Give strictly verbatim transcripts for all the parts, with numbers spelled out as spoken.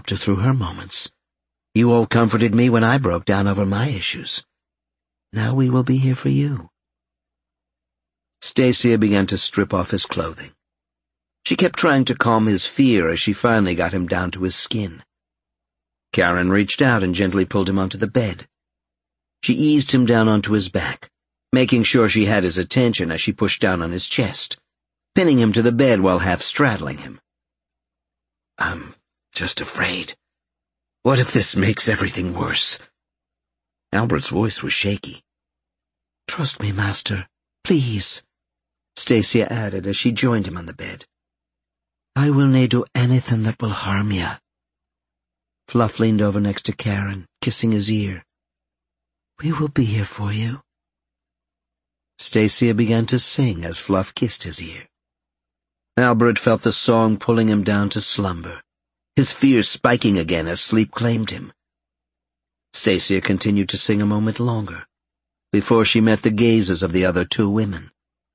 helped her through her moments. You all comforted me when I broke down over my issues. Now we will be here for you." Stacia began to strip off his clothing. She kept trying to calm his fear as she finally got him down to his skin. Karen reached out and gently pulled him onto the bed. She eased him down onto his back, making sure she had his attention as she pushed down on his chest, pinning him to the bed while half straddling him. "I'm just afraid. What if this makes everything worse?" Albert's voice was shaky. "Trust me, Master, please," Stacia added as she joined him on the bed. "I will nae do anything that will harm you." Fluff leaned over next to Karen, kissing his ear. "We will be here for you." Stacia began to sing as Fluff kissed his ear. Albert felt the song pulling him down to slumber, his fears spiking again as sleep claimed him. Stacia continued to sing a moment longer, before she met the gazes of the other two women.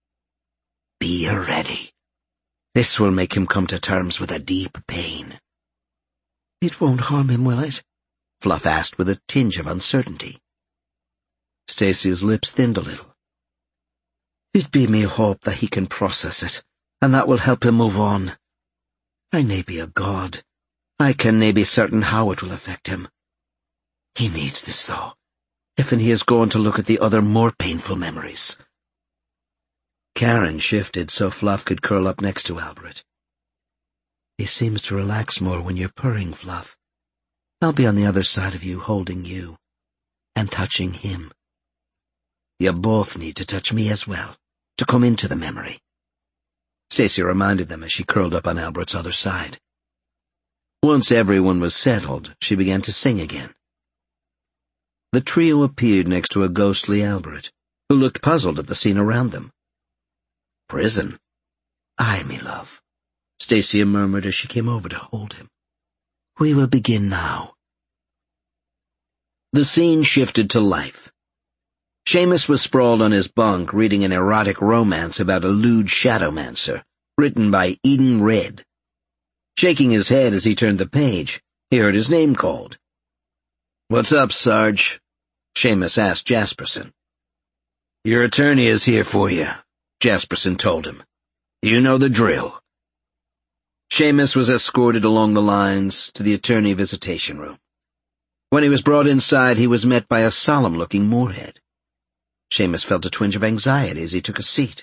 "Be ready. This will make him come to terms with a deep pain." "It won't harm him, will it?" Fluff asked with a tinge of uncertainty. Stacia's lips thinned a little. "It be me hope that he can process it, and that will help him move on. I nae be a god. I can nae be certain how it will affect him. He needs this, though, if he is going to look at the other more painful memories." Karen shifted so Fluff could curl up next to Albert. "He seems to relax more when you're purring, Fluff. I'll be on the other side of you, holding you, and touching him. You both need to touch me as well, to come into the memory," Stacia reminded them as she curled up on Albert's other side. Once everyone was settled, she began to sing again. The trio appeared next to a ghostly Albert, who looked puzzled at the scene around them. "Prison?" "Aye, me love," Stacia murmured as she came over to hold him. "We will begin now." The scene shifted to life. Seamus was sprawled on his bunk reading an erotic romance about a lewd shadowmancer, written by Eden Red. Shaking his head as he turned the page, he heard his name called. "What's up, Sarge?" Seamus asked Jasperson. "Your attorney is here for you," Jasperson told him. "You know the drill." Seamus was escorted along the lines to the attorney visitation room. When he was brought inside, he was met by a solemn-looking Moorhead. Seamus felt a twinge of anxiety as he took a seat.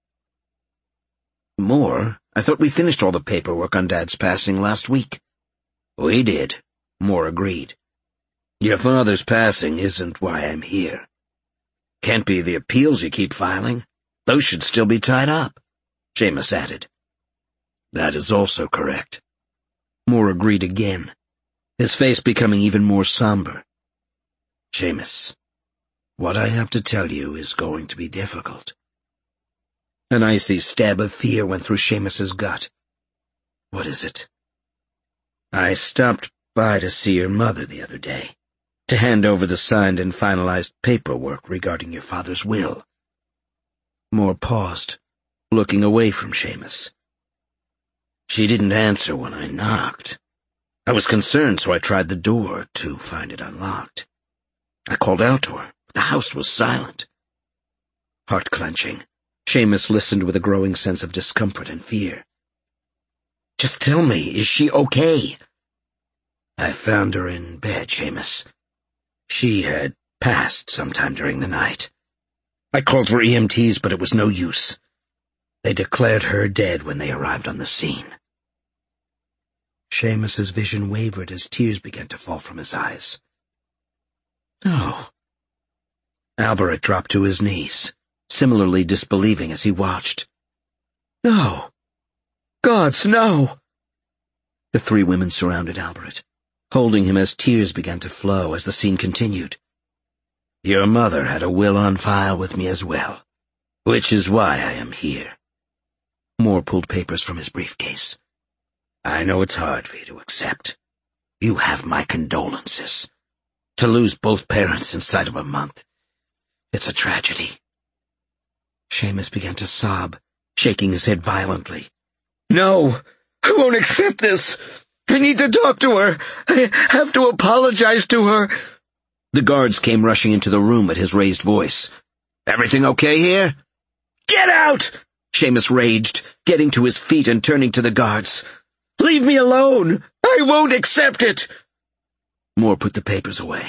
"Moore, I thought we finished all the paperwork on Dad's passing last week." "We did," Moore agreed. "Your father's passing isn't why I'm here. Can't be the appeals you keep filing. Those should still be tied up," Seamus added. "That is also correct." Moore agreed again, his face becoming even more somber. "Seamus, what I have to tell you is going to be difficult." An icy stab of fear went through Seamus's gut. "What is it?" "I stopped by to see your mother the other day, to hand over the signed and finalized paperwork regarding your father's will." Moore paused, looking away from Seamus. "She didn't answer when I knocked. I was concerned, so I tried the door to find it unlocked. I called out to her, but the house was silent." Heart-clenching, Seamus listened with a growing sense of discomfort and fear. "Just tell me, is she okay?" "I found her in bed, Seamus. She had passed sometime during the night. I called for E M Ts, but it was no use. They declared her dead when they arrived on the scene." Seamus's vision wavered as tears began to fall from his eyes. "No." Albert dropped to his knees, similarly disbelieving as he watched. "No. Gods, no!" The three women surrounded Albert, holding him as tears began to flow as the scene continued. "Your mother had a will on file with me as well, which is why I am here." Moore pulled papers from his briefcase. "I know it's hard for you to accept. You have my condolences. To lose both parents inside of a month, it's a tragedy." Seamus began to sob, shaking his head violently. "No, I won't accept this. I need to talk to her. I have to apologize to her. The guards came rushing into the room at his raised voice. Everything okay here? Get out! Seamus raged, getting to his feet and turning to the guards. Leave me alone! I won't accept it! Moore put the papers away.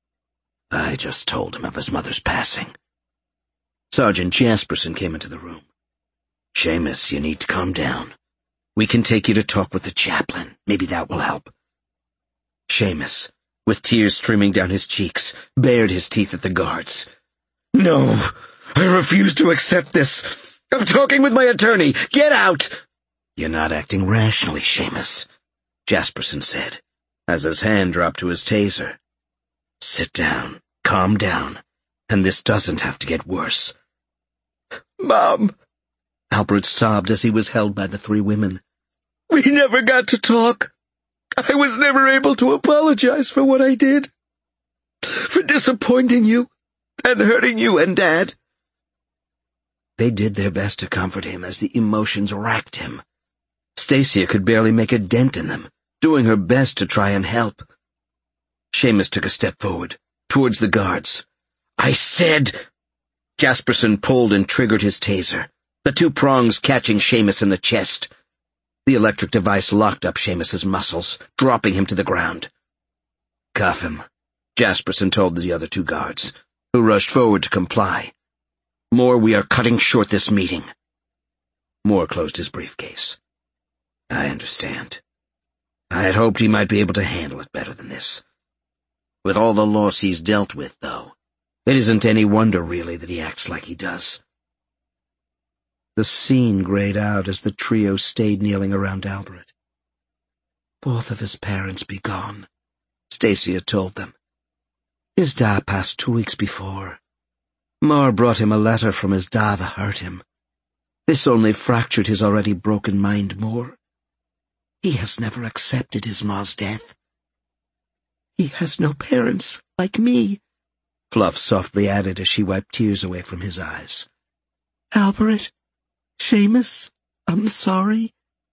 I just told him of his mother's passing. Sergeant Jasperson came into the room. Seamus, you need to calm down. We can take you to talk with the chaplain. Maybe that will help. Seamus, with tears streaming down his cheeks, bared his teeth at the guards. No, I refuse to accept this. I'm talking with my attorney. Get out! You're not acting rationally, Seamus, Jasperson said, as his hand dropped to his taser. Sit down, calm down, and this doesn't have to get worse. Mom, Albert sobbed as he was held by the three women. We never got to talk. I was never able to apologize for what I did. For disappointing you and hurting you and Dad. They did their best to comfort him as the emotions racked him. Stacia could barely make a dent in them, doing her best to try and help. Seamus took a step forward, towards the guards. I said... Jasperson pulled and triggered his taser, the two prongs catching Seamus in the chest. The electric device locked up Seamus's muscles, dropping him to the ground. Cuff him, Jasperson told the other two guards, who rushed forward to comply. Moore, we are cutting short this meeting. Moore closed his briefcase. I understand. I had hoped he might be able to handle it better than this. With all the loss he's dealt with, though, it isn't any wonder, really, that he acts like he does. The scene grayed out as the trio stayed kneeling around Albert. Both of his parents be gone, Stacia told them. His da passed two weeks before. Moore brought him a letter from his da that hurt him. This only fractured his already broken mind more. He has never accepted his ma's death. He has no parents like me, Fluff softly added as she wiped tears away from his eyes. Albert, Seamus, I'm sorry.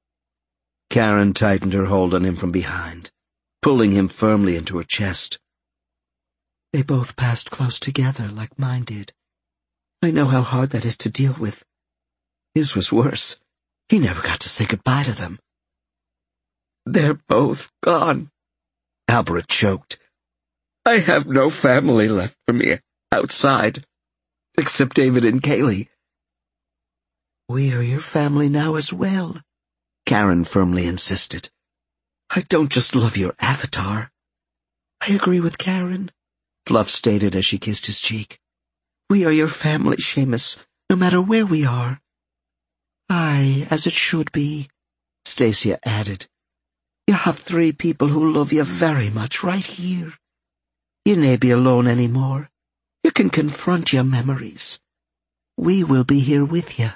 Karen tightened her hold on him from behind, pulling him firmly into her chest. They both passed close together like mine did. I know how hard that is to deal with. His was worse. He never got to say goodbye to them. They're both gone, Albert choked. I have no family left for me outside, except David and Kaylee. We are your family now as well, Karen firmly insisted. I don't just love your avatar. I agree with Karen, Fluff stated as she kissed his cheek. We are your family, Seamus, no matter where we are. Aye, as it should be, Stacia added. You have three people who love you very much right here. You may be alone any more. You can confront your memories. We will be here with you.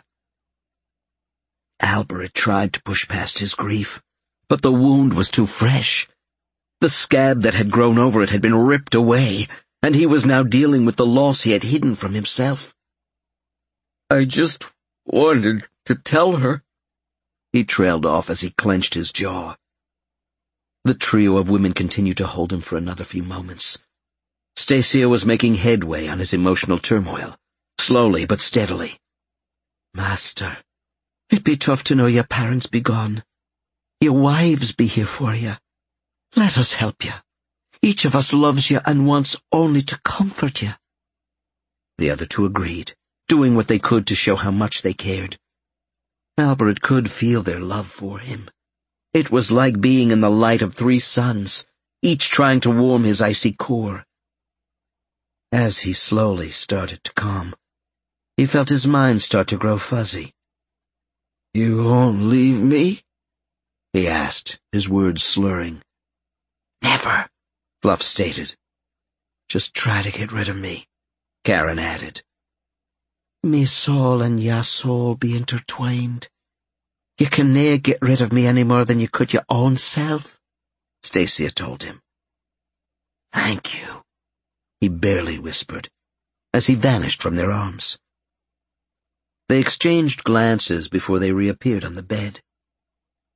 Albert tried to push past his grief, but the wound was too fresh. The scab that had grown over it had been ripped away, and he was now dealing with the loss he had hidden from himself. I just wanted to tell her, he trailed off as he clenched his jaw. The trio of women continued to hold him for another few moments. Stacia was making headway on his emotional turmoil, slowly but steadily. Master, it'd be tough to know your parents be gone. Your wives be here for you. Let us help you. Each of us loves you and wants only to comfort you. The other two agreed, doing what they could to show how much they cared. Albert could feel their love for him. It was like being in the light of three suns, each trying to warm his icy core. As he slowly started to calm, he felt his mind start to grow fuzzy. You won't leave me? He asked, his words slurring. Never, Fluff stated. Just try to get rid of me, Karen added. Me soul and ya soul be intertwined. You can nae get rid of me any more than you could your own self, Stacia told him. Thank you, he barely whispered, as he vanished from their arms. They exchanged glances before they reappeared on the bed.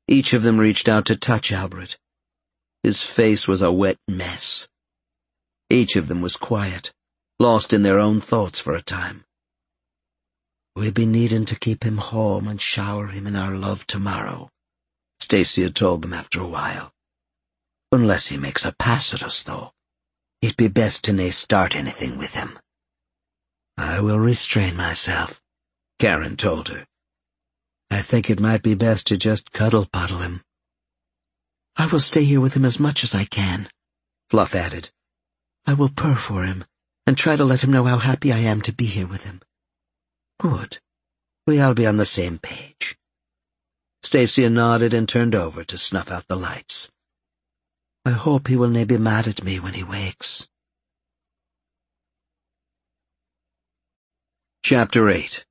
Each of them reached out to touch Albert. His face was a wet mess. Each of them was quiet, lost in their own thoughts for a time. "We'll be needing to keep him home and shower him in our love tomorrow," Stacia told them after a while. "Unless he makes a pass at us, though. It'd be best to nae start anything with him." "I will restrain myself," Karen told her. "I think it might be best to just cuddle-puddle him." "I will stay here with him as much as I can," Fluff added. "I will purr for him and try to let him know how happy I am to be here with him." "Good. We all be on the same page." Stacia nodded and turned over to snuff out the lights. "I hope he will nae be mad at me when he wakes." Chapter eight.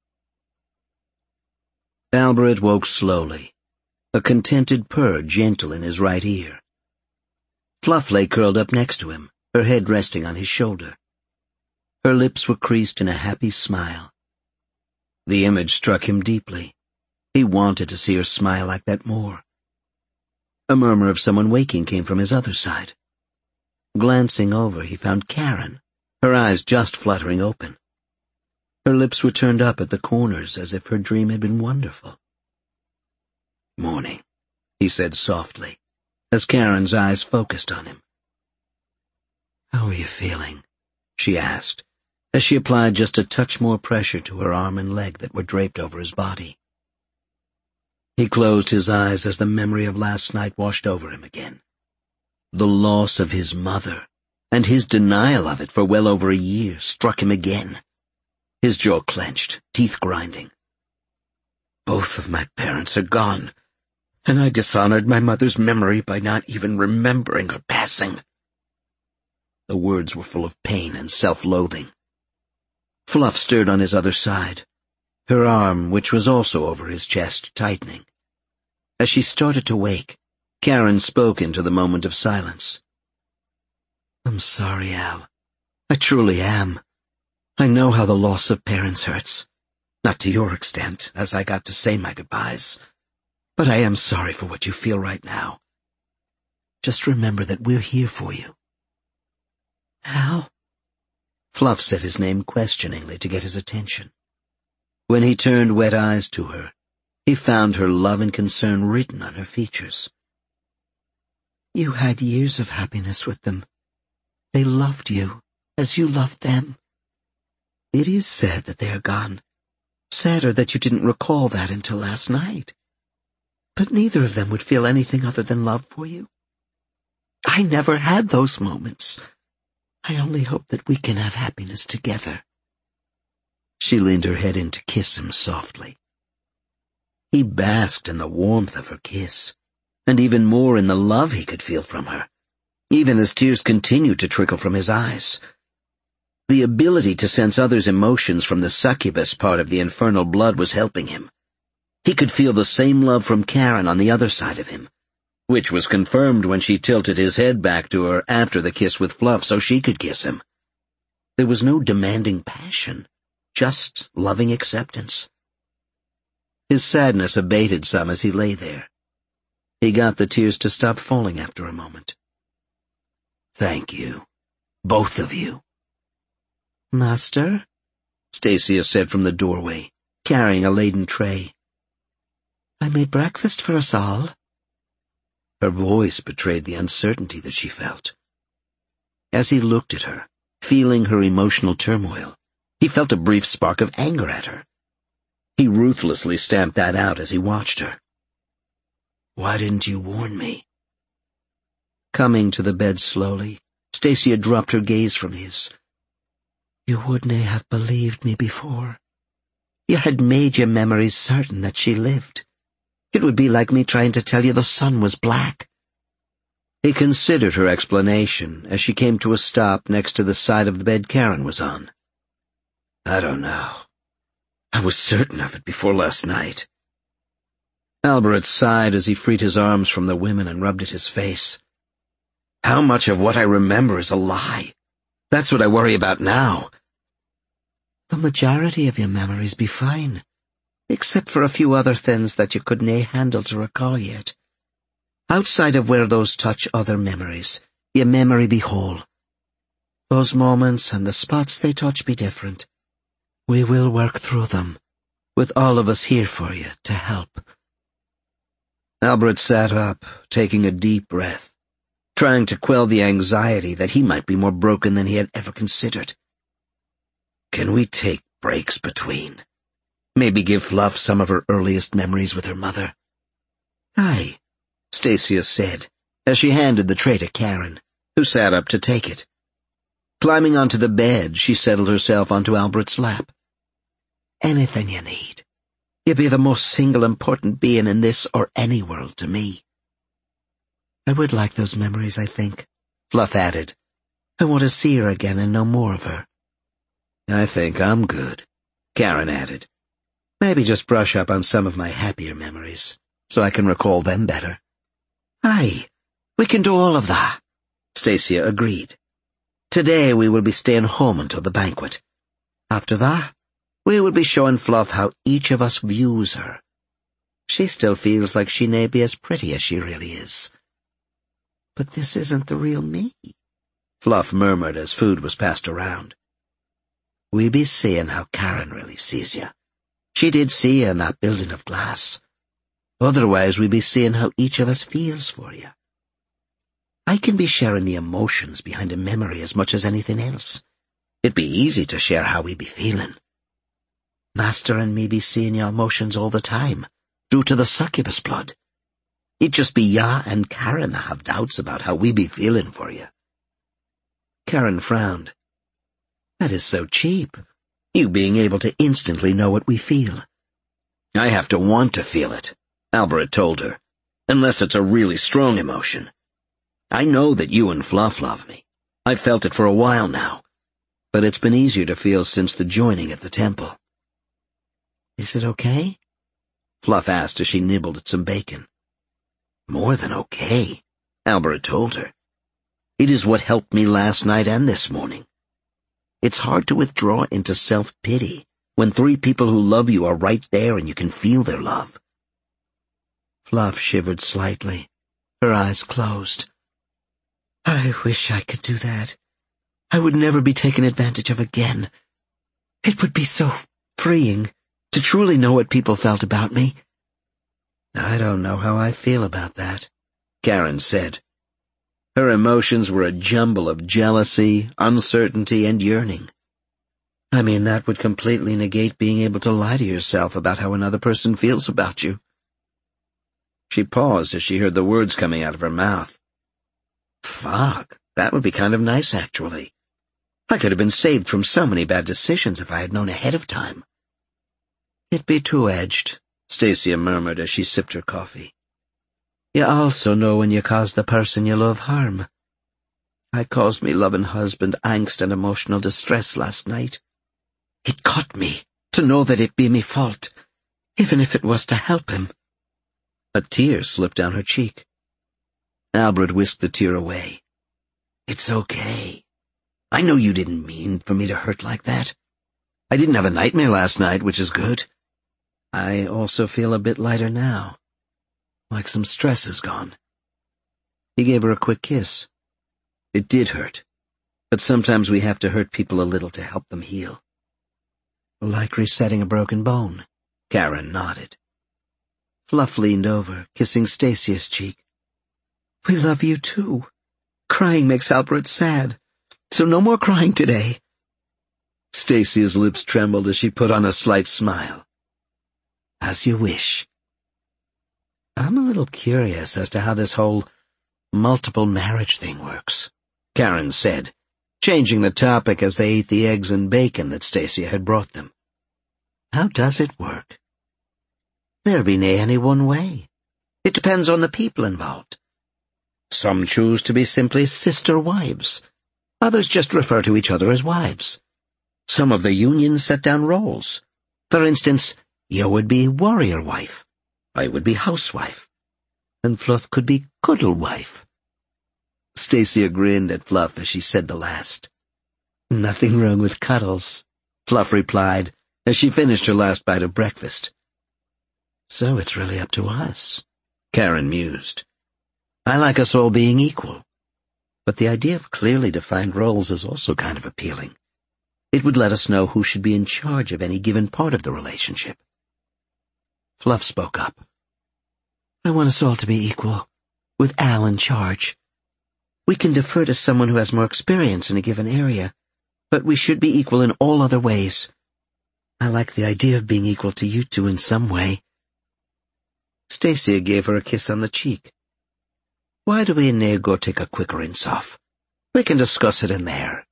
Albert woke slowly, a contented purr gentle in his right ear. Fluff lay curled up next to him, her head resting on his shoulder. Her lips were creased in a happy smile. The image struck him deeply. He wanted to see her smile like that more. A murmur of someone waking came from his other side. Glancing over, he found Karen, her eyes just fluttering open. Her lips were turned up at the corners as if her dream had been wonderful. "Morning," he said softly, as Karen's eyes focused on him. "How are you feeling?" she asked, as she applied just a touch more pressure to her arm and leg that were draped over his body. He closed his eyes as the memory of last night washed over him again. The loss of his mother, and his denial of it for well over a year, struck him again. His jaw clenched, teeth grinding. "Both of my parents are gone, and I dishonored my mother's memory by not even remembering her passing." The words were full of pain and self-loathing. Fluff stirred on his other side, her arm, which was also over his chest, tightening. As she started to wake, Karen spoke into the moment of silence. "I'm sorry, Al. I truly am. I know how the loss of parents hurts. Not to your extent, as I got to say my goodbyes. But I am sorry for what you feel right now. Just remember that we're here for you." "Al?" Fluff said his name questioningly to get his attention. When he turned wet eyes to her, he found her love and concern written on her features. "You had years of happiness with them. They loved you, as you loved them. It is sad that they are gone. Sadder that you didn't recall that until last night. But neither of them would feel anything other than love for you. I never had those moments. I only hope that we can have happiness together." She leaned her head in to kiss him softly. He basked in the warmth of her kiss, and even more in the love he could feel from her, even as tears continued to trickle from his eyes. The ability to sense others' emotions from the succubus part of the infernal blood was helping him. He could feel the same love from Karen on the other side of him, which was confirmed when she tilted his head back to her after the kiss with Fluff so she could kiss him. There was no demanding passion, just loving acceptance. His sadness abated some as he lay there. He got the tears to stop falling after a moment. "Thank you, both of you." "Master?" Stacia said from the doorway, carrying a laden tray. "I made breakfast for us all." Her voice betrayed the uncertainty that she felt. As he looked at her, feeling her emotional turmoil, he felt a brief spark of anger at her. He ruthlessly stamped that out as he watched her. "Why didn't you warn me?" Coming to the bed slowly, Stacia dropped her gaze from his. "You wouldn't have believed me before. You had made your memories certain that she lived. It would be like me trying to tell you the sun was black." He considered her explanation as she came to a stop next to the side of the bed Karen was on. "I don't know. I was certain of it before last night." Albert sighed as he freed his arms from the women and rubbed at his face. "How much of what I remember is a lie? That's what I worry about now." "The majority of your memories be fine. except for a few other things that you could nae handle to recall yet. Outside of where those touch other memories, your memory be whole. Those moments and the spots they touch be different. We will work through them, with all of us here for you to help. Albert sat up, taking a deep breath, trying to quell the anxiety that he might be more broken than he had ever considered. Can we take breaks between? Maybe give Fluff some of her earliest memories with her mother? Aye, Stacia said, as she handed the tray to Karen, who sat up to take it. Climbing onto the bed, she settled herself onto Albert's lap. Anything you need. You be the most single important being in this or any world to me. I would like those memories, I think, Fluff added. I want to see her again and know more of her. I think I'm good, Karen added. Maybe just brush up on some of my happier memories, so I can recall them better. Aye, we can do all of that, Stacia agreed. Today we will be staying home until the banquet. After that, we will be showing Fluff how each of us views her. She still feels like she may be as pretty as she really is. But this isn't the real me, Fluff murmured as food was passed around. We be seeing how Karen really sees you. She did see you in that building of glass. Otherwise we be seeing how each of us feels for you. I can be sharing the emotions behind a memory as much as anything else. It'd be easy to share how we be feeling. Master and me be seeing your emotions all the time, due to the succubus blood. It'd just be ya and Karen that have doubts about how we be feeling for you. Karen frowned. That is so cheap, you being able to instantly know what we feel. I have to want to feel it, Albert told her, unless it's a really strong emotion. I know that you and Fluff love me. I've felt it for a while now, but it's been easier to feel since the joining at the temple. Is it okay? Fluff asked as she nibbled at some bacon. More than okay, Albert told her. It is what helped me last night and this morning. It's hard to withdraw into self-pity when three people who love you are right there and you can feel their love. Fluff shivered slightly, her eyes closed. I wish I could do that. I would never be taken advantage of again. It would be so freeing to truly know what people felt about me. I don't know how I feel about that, Karen said. Her emotions were a jumble of jealousy, uncertainty, and yearning. I mean, that would completely negate being able to lie to yourself about how another person feels about you. She paused as she heard the words coming out of her mouth. Fuck, that would be kind of nice, actually. I could have been saved from so many bad decisions if I had known ahead of time. It'd be two-edged, Stacia murmured as she sipped her coffee. You also know when you cause the person you love harm. I caused me loving husband angst and emotional distress last night. It cut me to know that it be me fault, even if it was to help him. A tear slipped down her cheek. Albert whisked the tear away. It's okay. I know you didn't mean for me to hurt like that. I didn't have a nightmare last night, which is good. I also feel a bit lighter now, like some stress is gone. He gave her a quick kiss. It did hurt, but sometimes we have to hurt people a little to help them heal. Like resetting a broken bone, Karen nodded. Fluff leaned over, kissing Stacia's cheek. We love you too. Crying makes Albert sad, so no more crying today. Stacia's lips trembled as she put on a slight smile. As you wish. I'm a little curious as to how this whole multiple marriage thing works, Karen said, changing the topic as they ate the eggs and bacon that Stacia had brought them. How does it work? There be nae any one way. It depends on the people involved. Some choose to be simply sister wives. Others just refer to each other as wives. Some of the unions set down roles. For instance, you would be warrior wife. I would be housewife. And Fluff could be cuddle wife. Stacia grinned at Fluff as she said the last. Nothing wrong with cuddles, Fluff replied as she finished her last bite of breakfast. So it's really up to us, Karen mused. I like us all being equal. But the idea of clearly defined roles is also kind of appealing. It would let us know who should be in charge of any given part of the relationship. Fluff spoke up. I want us all to be equal, with Al in charge. We can defer to someone who has more experience in a given area, but we should be equal in all other ways. I like the idea of being equal to you two in some way. Stacia gave her a kiss on the cheek. Why do we and Nea go take a quick rinse-off? We can discuss it in there.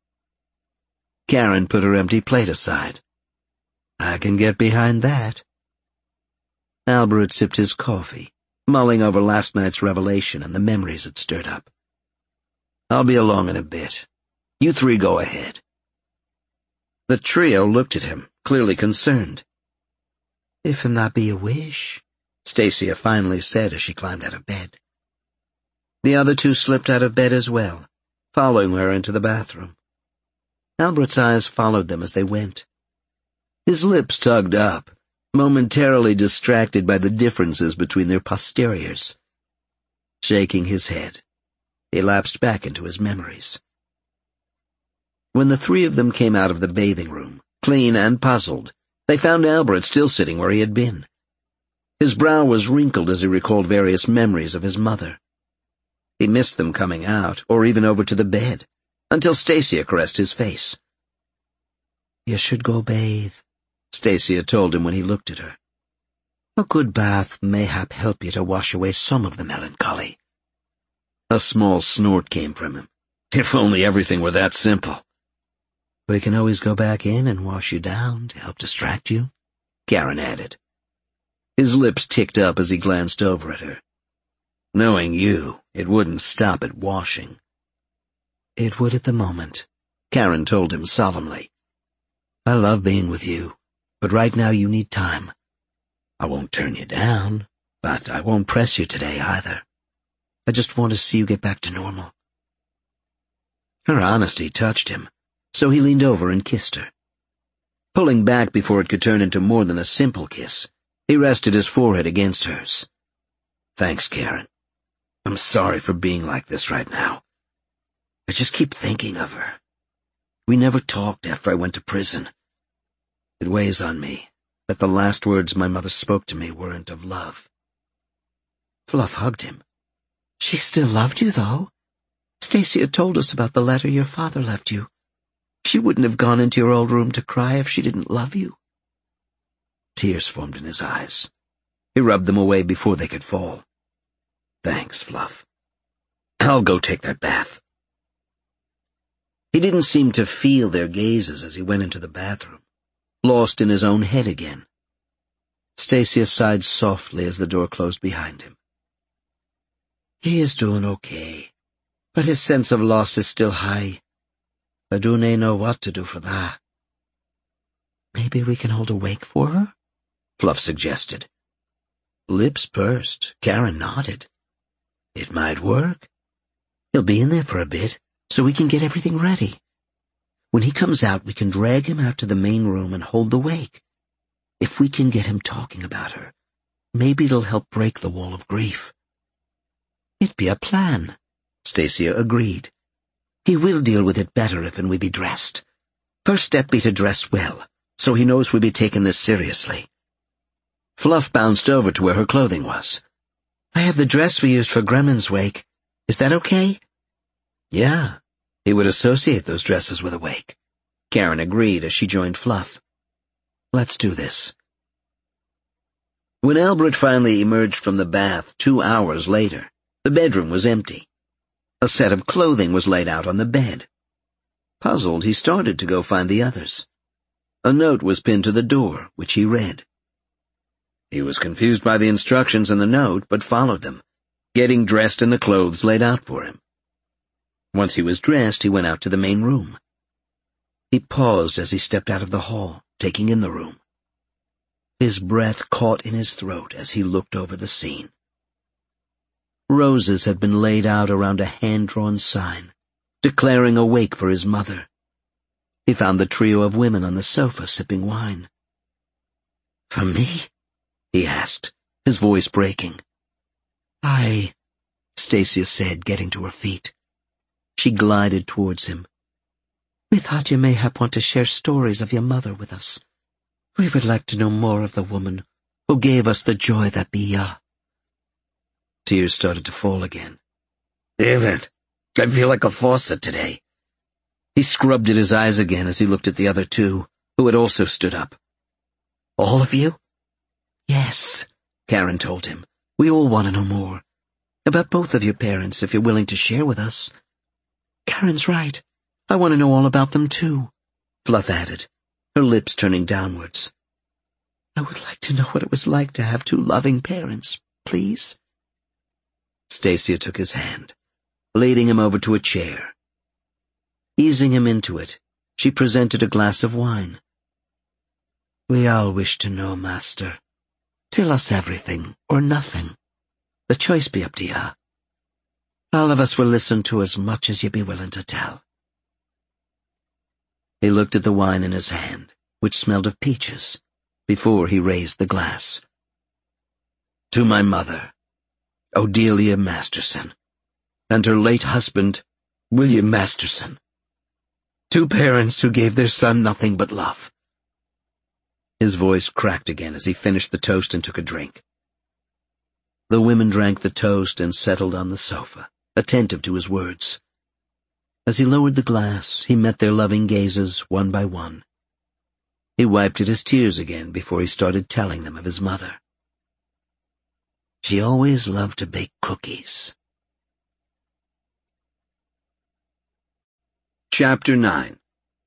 Karen put her empty plate aside. I can get behind that. Albert sipped his coffee, mulling over last night's revelation and the memories it stirred up. I'll be along in a bit. You three go ahead. The trio looked at him, clearly concerned. If that be a wish, Stacia finally said as she climbed out of bed. The other two slipped out of bed as well, following her into the bathroom. Albert's eyes followed them as they went. His lips tugged up, momentarily distracted by the differences between their posteriors. Shaking his head, he lapsed back into his memories. When the three of them came out of the bathing room, clean and puzzled, they found Albert still sitting where he had been. His brow was wrinkled as he recalled various memories of his mother. He missed them coming out, or even over to the bed, until Stacia caressed his face. You should go bathe, Stacia told him when he looked at her. A good bath mayhap help you to wash away some of the melancholy. A small snort came from him. If only everything were that simple. We can always go back in and wash you down to help distract you, Karen added. His lips ticked up as he glanced over at her. Knowing you, it wouldn't stop at washing. It would at the moment, Karen told him solemnly. I love being with you, but right now you need time. I won't turn you down, but I won't press you today either. I just want to see you get back to normal. Her honesty touched him, so he leaned over and kissed her. Pulling back before it could turn into more than a simple kiss, he rested his forehead against hers. Thanks, Karen. I'm sorry for being like this right now. I just keep thinking of her. We never talked after I went to prison. It weighs on me that the last words my mother spoke to me weren't of love. Fluff hugged him. She still loved you, though. Stacia told us about the letter your father left you. She wouldn't have gone into your old room to cry if she didn't love you. Tears formed in his eyes. He rubbed them away before they could fall. Thanks, Fluff. I'll go take that bath. He didn't seem to feel their gazes as he went into the bathroom, lost in his own head again. Stacia sighed softly as the door closed behind him. He is doing okay, but his sense of loss is still high. I don't know what to do for that. Maybe we can hold a wake for her? Fluff suggested. Lips pursed, Karen nodded. It might work. He'll be in there for a bit, so we can get everything ready. When he comes out, we can drag him out to the main room and hold the wake. If we can get him talking about her, maybe it'll help break the wall of grief. It'd be a plan, Stacia agreed. He will deal with it better if and we be dressed. First step be to dress well, so he knows we be taking this seriously. Fluff bounced over to where her clothing was. I have the dress we used for Gremlin's wake. Is that okay? Yeah, he would associate those dresses with a wake. Karen agreed as she joined Fluff. Let's do this. When Albert finally emerged from the bath two hours later, the bedroom was empty. A set of clothing was laid out on the bed. Puzzled, he started to go find the others. A note was pinned to the door, which he read. He was confused by the instructions in the note, but followed them, getting dressed in the clothes laid out for him. Once he was dressed, he went out to the main room. He paused as he stepped out of the hall, taking in the room. His breath caught in his throat as he looked over the scene. Roses had been laid out around a hand-drawn sign, declaring a wake for his mother. He found the trio of women on the sofa sipping wine. For me? He asked, his voice breaking. "I," Stacia said, getting to her feet. She glided towards him. "We thought you mayhap want to share stories of your mother with us. We would like to know more of the woman who gave us the joy that be ya." Tears started to fall again. "Damn it, I feel like a faucet today." He scrubbed at his eyes again as he looked at the other two, who had also stood up. "All of you?" "Yes," Karen told him. "We all want to know more. About both of your parents, if you're willing to share with us." "Karen's right. I want to know all about them, too," Fluff added, her lips turning downwards. "I would like to know what it was like to have two loving parents, please." Stacia took his hand, leading him over to a chair. Easing him into it, she presented a glass of wine. "We all wish to know, Master. Tell us everything, or nothing. The choice be up to ya. All of us will listen to as much as ye be willing to tell." He looked at the wine in his hand, which smelled of peaches, before he raised the glass. "To my mother, Odelia Masterson, and her late husband, William Masterson. Two parents who gave their son nothing but love." His voice cracked again as he finished the toast and took a drink. The women drank the toast and settled on the sofa, attentive to his words. As he lowered the glass, he met their loving gazes one by one. He wiped at his tears again before he started telling them of his mother. She always loved to bake cookies. Chapter nine.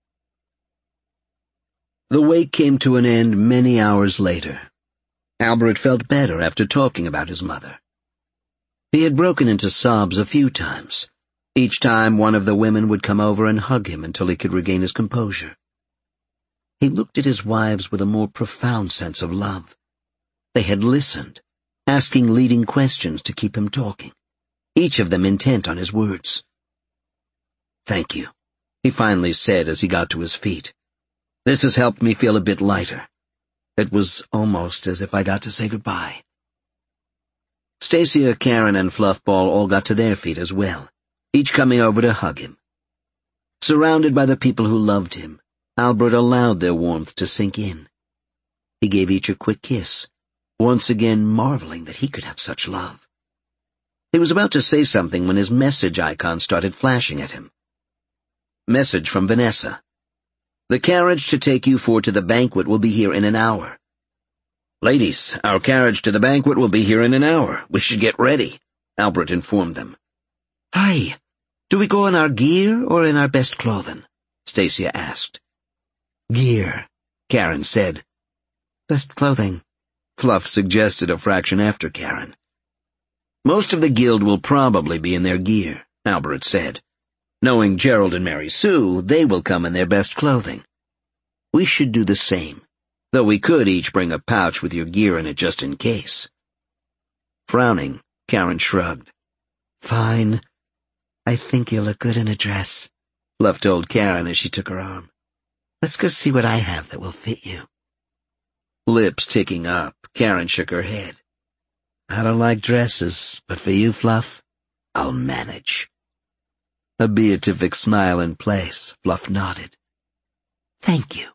The wake came to an end many hours later. Albert felt better after talking about his mother. He had broken into sobs a few times. Each time one of the women would come over and hug him until he could regain his composure. He looked at his wives with a more profound sense of love. They had listened, asking leading questions to keep him talking, each of them intent on his words. "Thank you," he finally said as he got to his feet. "This has helped me feel a bit lighter. It was almost as if I got to say goodbye." Stacia, Karen, and Fluffball all got to their feet as well, each coming over to hug him. Surrounded by the people who loved him, Albert allowed their warmth to sink in. He gave each a quick kiss, once again marveling that he could have such love. He was about to say something when his message icon started flashing at him. Message from Vanessa. "The carriage to take you four to the banquet will be here in an hour." "Ladies, our carriage to the banquet will be here in an hour. We should get ready," Albert informed them. "Hi, do we go in our gear or in our best clothing?" Stacia asked. "Gear," Karen said. "Best clothing," Fluff suggested a fraction after Karen. "Most of the guild will probably be in their gear," Albert said. "Knowing Gerald and Mary Sue, they will come in their best clothing. We should do the same, though we could each bring a pouch with your gear in it just in case." Frowning, Karen shrugged. "Fine. I think you look good in a dress," Fluff told Karen as she took her arm. "Let's go see what I have that will fit you." Lips ticking up, Karen shook her head. "I don't like dresses, but for you, Fluff, I'll manage." A beatific smile in place, Fluff nodded. "Thank you."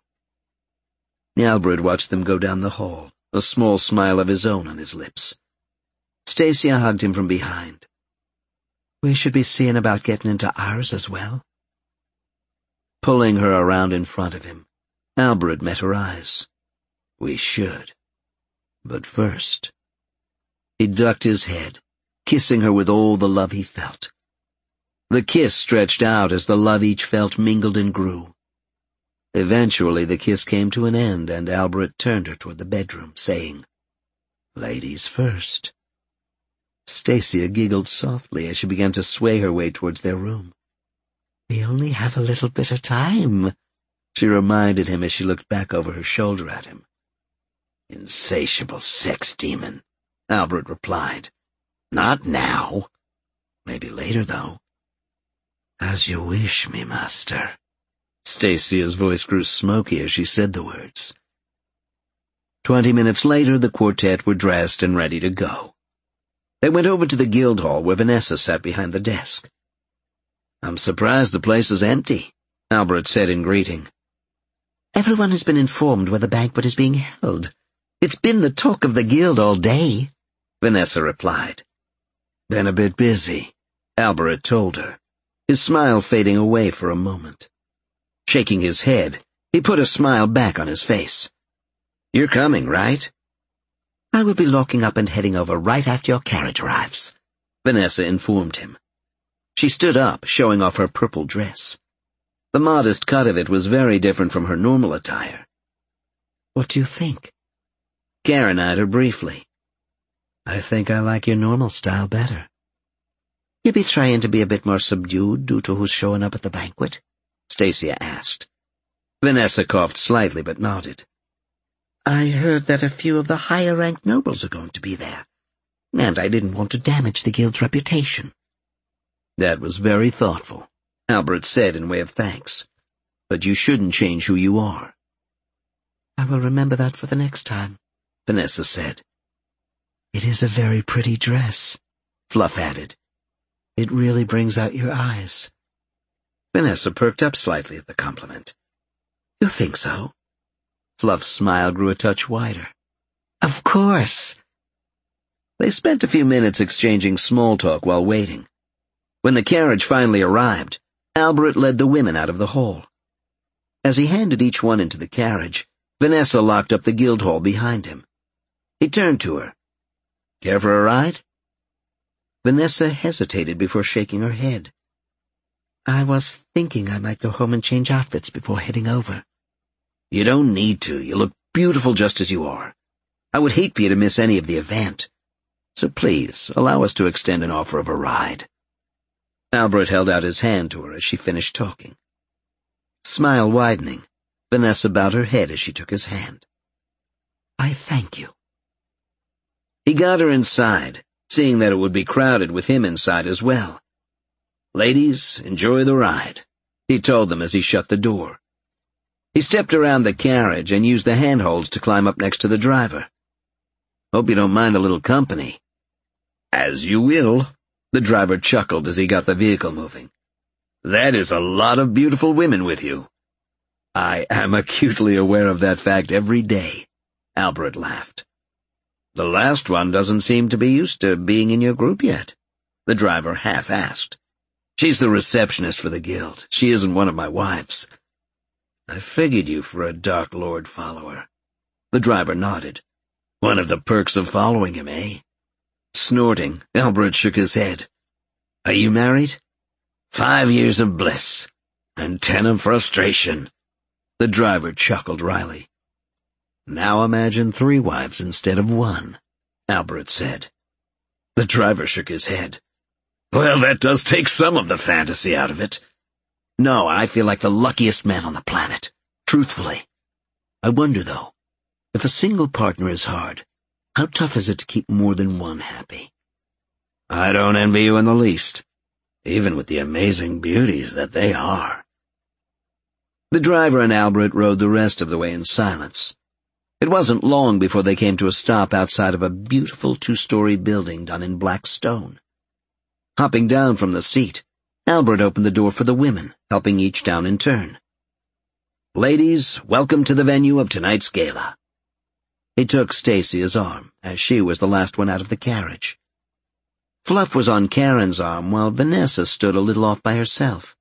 Albert watched them go down the hall, a small smile of his own on his lips. Stacia hugged him from behind. "We should be seeing about getting into ours as well." Pulling her around in front of him, Albert met her eyes. "We should. But first." He ducked his head, kissing her with all the love he felt. The kiss stretched out as the love each felt mingled and grew. Eventually the kiss came to an end, and Albert turned her toward the bedroom, saying, "Ladies first." Stacia giggled softly as she began to sway her way towards their room. "We only have a little bit of time," she reminded him as she looked back over her shoulder at him. "Insatiable sex demon," Albert replied. "Not now. Maybe later, though." "As you wish, me master." Stacia's voice grew smoky as she said the words. Twenty minutes later, the quartet were dressed and ready to go. They went over to the Guildhall where Vanessa sat behind the desk. "I'm surprised the place is empty," Albert said in greeting. "Everyone has been informed where the banquet is being held. It's been the talk of the guild all day," Vanessa replied. "Been a bit busy," Albert told her, his smile fading away for a moment. Shaking his head, he put a smile back on his face. "You're coming, right?" "I will be locking up and heading over right after your carriage arrives," Vanessa informed him. She stood up, showing off her purple dress. The modest cut of it was very different from her normal attire. "What do you think?" Karen eyed her briefly. "I think I like your normal style better." "You be trying to be a bit more subdued due to who's showing up at the banquet?" Stacia asked. Vanessa coughed slightly but nodded. "I heard that a few of the higher-ranked nobles are going to be there, and I didn't want to damage the guild's reputation." "That was very thoughtful," Albert said in way of thanks. "But you shouldn't change who you are." "I will remember that for the next time," Vanessa said. "It is a very pretty dress," Fluff added. "It really brings out your eyes." Vanessa perked up slightly at the compliment. "You think so?" Fluff's smile grew a touch wider. "Of course." They spent a few minutes exchanging small talk while waiting. When the carriage finally arrived, Albert led the women out of the hall. As he handed each one into the carriage, Vanessa locked up the Guildhall behind him. He turned to her. "Care for a ride?" Vanessa hesitated before shaking her head. "I was thinking I might go home and change outfits before heading over." "You don't need to. You look beautiful just as you are. I would hate for you to miss any of the event. So please, allow us to extend an offer of a ride." Albert held out his hand to her as she finished talking. Smile widening, Vanessa bowed her head as she took his hand. "I thank you." He got her inside, seeing that it would be crowded with him inside as well. "Ladies, enjoy the ride," he told them as he shut the door. He stepped around the carriage and used the handholds to climb up next to the driver. "Hope you don't mind a little company." "As you will," the driver chuckled as he got the vehicle moving. "That is a lot of beautiful women with you." "I am acutely aware of that fact every day," Albert laughed. "The last one doesn't seem to be used to being in your group yet," the driver half asked. "She's the receptionist for the guild. She isn't one of my wives." "I figured you for a Dark Lord follower." The driver nodded. "One of the perks of following him, eh?" Snorting, Albert shook his head. "Are you married?" "Five years of bliss, and ten of frustration." The driver chuckled wryly. "Now imagine three wives instead of one," Albert said. The driver shook his head. "Well, that does take some of the fantasy out of it." "No, I feel like the luckiest man on the planet. Truthfully. I wonder, though, if a single partner is hard, how tough is it to keep more than one happy?" "I don't envy you in the least, even with the amazing beauties that they are." The driver and Albert rode the rest of the way in silence. It wasn't long before they came to a stop outside of a beautiful two-story building done in black stone. Hopping down from the seat, Albert opened the door for the women, helping each down in turn. "Ladies, welcome to the venue of tonight's gala." He took Stacia's arm, as she was the last one out of the carriage. Fluff was on Karen's arm, while Vanessa stood a little off by herself.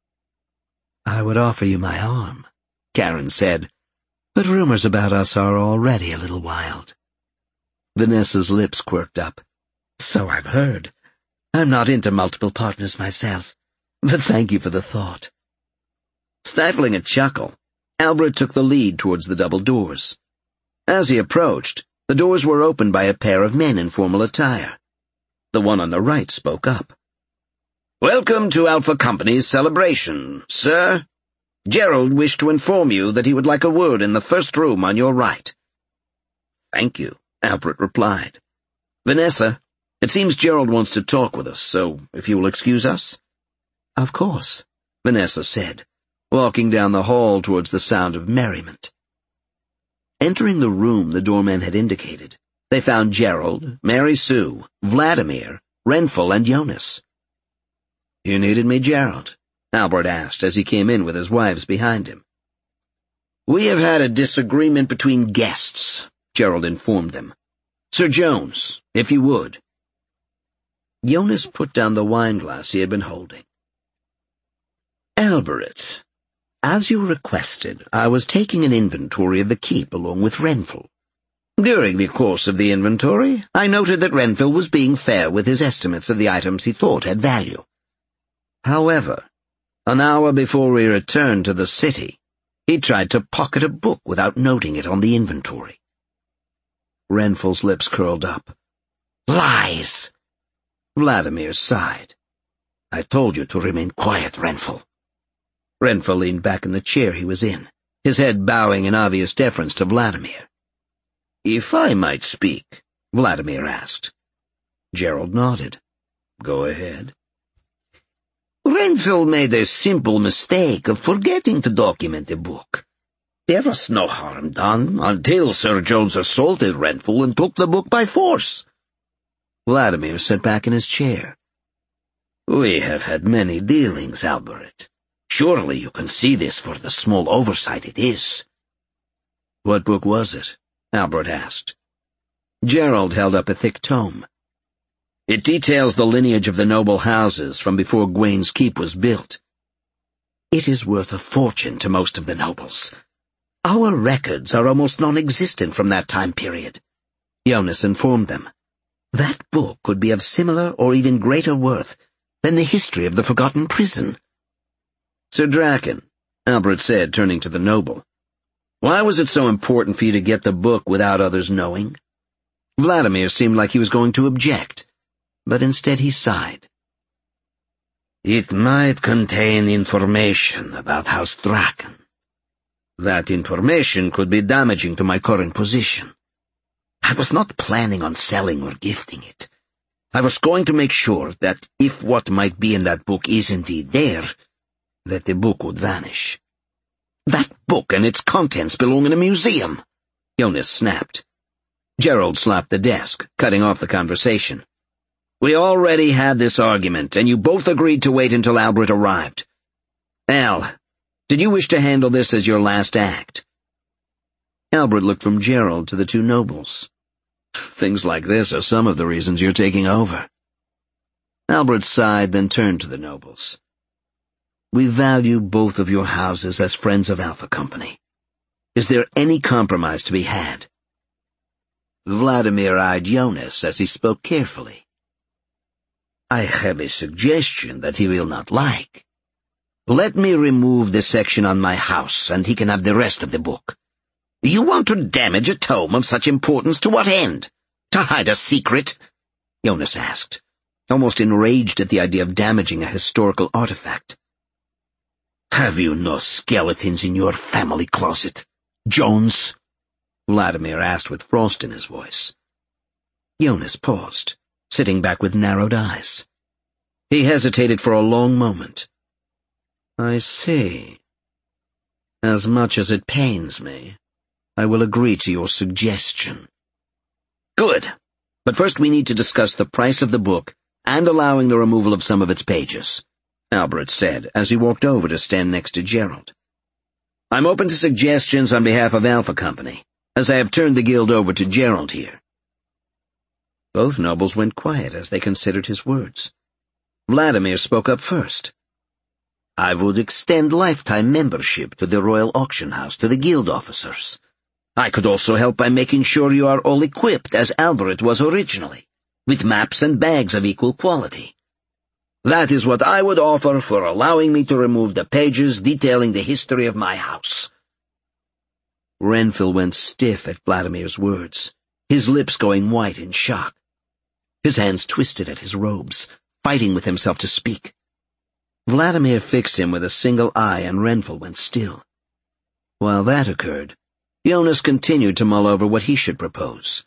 "I would offer you my arm," Karen said, "but rumors about us are already a little wild." Vanessa's lips quirked up. "So I've heard. I'm not into multiple partners myself, but thank you for the thought." Stifling a chuckle, Albert took the lead towards the double doors. As he approached, the doors were opened by a pair of men in formal attire. The one on the right spoke up. "Welcome to Alpha Company's celebration, sir. Gerald wished to inform you that he would like a word in the first room on your right." "Thank you," Albert replied. "Vanessa, it seems Gerald wants to talk with us, so if you will excuse us." "Of course," Vanessa said, walking down the hall towards the sound of merriment. Entering the room the doorman had indicated, they found Gerald, Mary Sue, Vladimir, Renfel, and Jonas. "You needed me, Gerald?" Albert asked as he came in with his wives behind him. "We have had a disagreement between guests," Gerald informed them. "Sir Jones, if you would." Jonas put down the wineglass he had been holding. "Albert, as you requested, I was taking an inventory of the keep along with Renfel. During the course of the inventory, I noted that Renfel was being fair with his estimates of the items he thought had value. However, an hour before we returned to the city, he tried to pocket a book without noting it on the inventory." Renfel's lips curled up. "Lies!" Vladimir sighed. "I told you to remain quiet, Renfel." Renfel leaned back in the chair he was in, his head bowing in obvious deference to Vladimir. "If I might speak," Vladimir asked. Gerald nodded. "Go ahead." "Renfel made a simple mistake of forgetting to document the book. There was no harm done until Sir Jones assaulted Renfel and took the book by force." Vladimir sat back in his chair. "We have had many dealings, Albert. Surely you can see this for the small oversight it is." "What book was it?" Albert asked. Gerald held up a thick tome. "It details the lineage of the noble houses from before Gwain's Keep was built. It is worth a fortune to most of the nobles. Our records are almost non-existent from that time period," Jonas informed them. "That book could be of similar or even greater worth than the history of the Forgotten Prison." "Sir Draken," Albert said, turning to the noble, "why was it so important for you to get the book without others knowing?" Vladimir seemed like he was going to object, but instead he sighed. "It might contain information about House Draken. That information could be damaging to my current position. I was not planning on selling or gifting it. I was going to make sure that if what might be in that book is indeed there, that the book would vanish." "That book and its contents belong in a museum," Jonas snapped. Gerald slapped the desk, cutting off the conversation. "We already had this argument, and you both agreed to wait until Albert arrived. Al, did you wish to handle this as your last act?" Albert looked from Gerald to the two nobles. "Things like this are some of the reasons you're taking over." Albert sighed, then turned to the nobles. "We value both of your houses as friends of Alpha Company. Is there any compromise to be had?" Vladimir eyed Jonas as he spoke carefully. "I have a suggestion that he will not like. Let me remove the section on my house, and he can have the rest of the book. You want to damage a tome of such importance to what end? To hide a secret?" Jonas asked, almost enraged at the idea of damaging a historical artifact. "Have you no skeletons in your family closet, Jones?" Vladimir asked with frost in his voice. Jonas paused, sitting back with narrowed eyes. He hesitated for a long moment. "I see. As much as it pains me, I will agree to your suggestion." "Good. But first we need to discuss the price of the book and allowing the removal of some of its pages," Albert said as he walked over to stand next to Gerald. "I'm open to suggestions on behalf of Alpha Company, as I have turned the guild over to Gerald here." Both nobles went quiet as they considered his words. Vladimir spoke up first. "I would extend lifetime membership to the Royal Auction House to the guild officers. I could also help by making sure you are all equipped as Albert was originally, with maps and bags of equal quality. That is what I would offer for allowing me to remove the pages detailing the history of my house." Renfel went stiff at Vladimir's words, his lips going white in shock. His hands twisted at his robes, fighting with himself to speak. Vladimir fixed him with a single eye, and Renfel went still. While that occurred, Jonas continued to mull over what he should propose.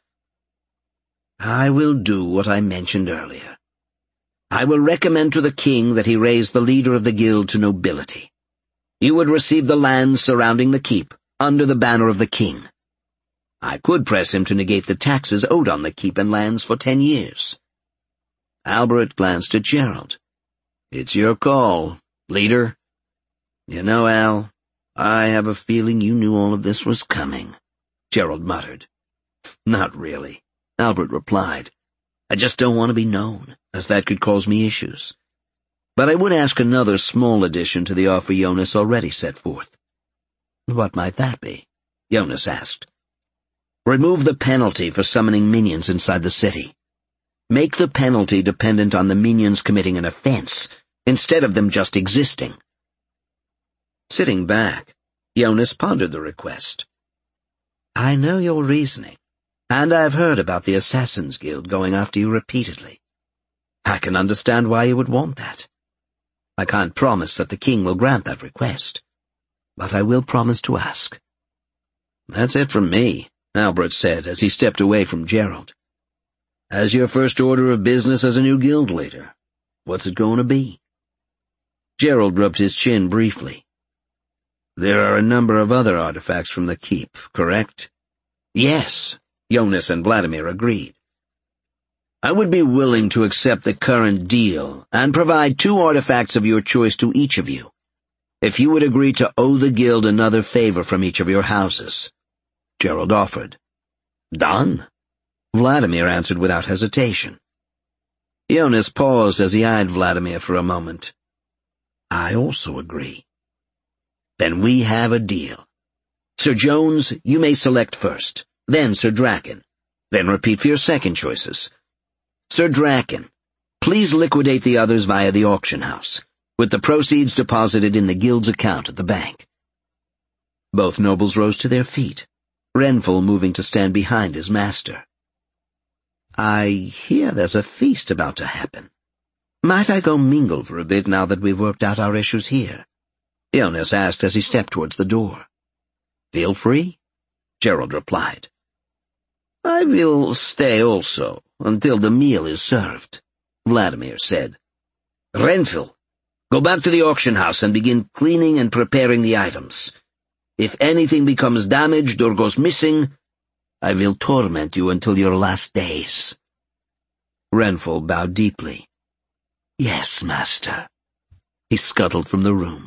"I will do what I mentioned earlier. I will recommend to the king that he raise the leader of the guild to nobility. You would receive the lands surrounding the keep, under the banner of the king. I could press him to negate the taxes owed on the keep and lands for ten years. Albert glanced at Gerald. It's your call, leader. You know, Al, I have a feeling you knew all of this was coming, Gerald muttered. Not really, Albert replied. I just don't want to be known, as that could cause me issues. But I would ask another small addition to the offer Jonas already set forth. What might that be? Jonas asked. Remove the penalty for summoning minions inside the city. Make the penalty dependent on the minions committing an offense, instead of them just existing. Sitting back, Jonas pondered the request. I know your reasoning, and I've heard about the Assassin's Guild going after you repeatedly. I can understand why you would want that. I can't promise that the king will grant that request, but I will promise to ask. That's it from me, Albert said as he stepped away from Gerald. As your first order of business as a new guild leader, what's it going to be? Gerald rubbed his chin briefly. There are a number of other artifacts from the keep, correct? Yes, Jonas and Vladimir agreed. I would be willing to accept the current deal and provide two artifacts of your choice to each of you, if you would agree to owe the guild another favor from each of your houses. Gerald offered. Done, Vladimir answered without hesitation. Jonas paused as he eyed Vladimir for a moment. I also agree. Then we have a deal. Sir Jones, you may select first, then Sir Draken, then repeat for your second choices. Sir Draken, please liquidate the others via the auction house, with the proceeds deposited in the guild's account at the bank. Both nobles rose to their feet, Renfell moving to stand behind his master. I hear there's a feast about to happen. Might I go mingle for a bit now that we've worked out our issues here? Jonas asked as he stepped towards the door. Feel free, Gerald replied. I will stay also, until the meal is served, Vladimir said. Renfell, go back to the auction house and begin cleaning and preparing the items. If anything becomes damaged or goes missing, I will torment you until your last days. Renfell bowed deeply. Yes, master. He scuttled from the room.